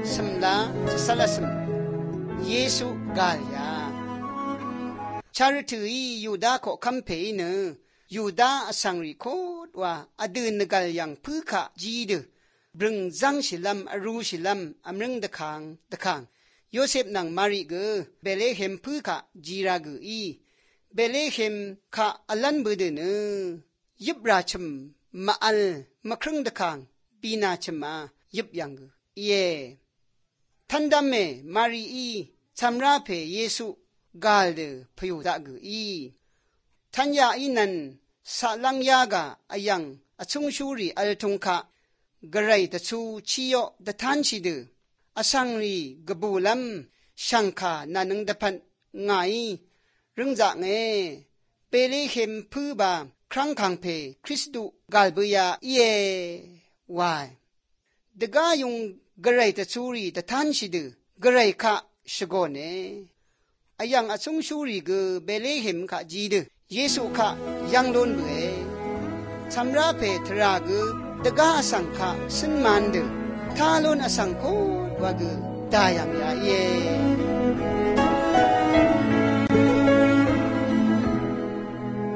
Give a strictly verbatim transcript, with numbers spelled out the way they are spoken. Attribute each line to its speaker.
Speaker 1: สมลาจะสละสมเยซูกาลยาชาริถือยูดาขอคำเพยเนยูดาอสังริโคดว่าอดืนนกัลยังพื้ขะจีดบรึงจังชิลัมอรูชิลัมอมรึงตะคางตะคางโยเซฟนังมาริเกเบเลเฮมพื้ขะจีราเกอีเบเลเฮมขะอลันเบเดเนยิบราชมมาอัลมาครึ่งตะคางปีนาชมายิบยังเกเยทันดัมเมมารีอีชัมราเพเยซูกาลเดพยุดะเกอีทันยาอีนันสะลังยากะอายังอชุงชูรีอัลทุงคะกระไรตะชูชิโยตะทันชิเดอสังรีกบูลัมชังคานานึงดะพันไงรึงจะเงเปเลเข็มพือบาครั้งขังเพคริสตุกาลเบียเยวายดะกายุงกระไรตะชูรีตะทันชิเดกระไรคะชโกเนอายังอชุงชูรีเกเบเลเข็มคะจีเดเยซูคะยังโดนเบชัมราเพทราเกตกาอสังคะสินมันเดทาลนอสังโควะเกดายามยาเย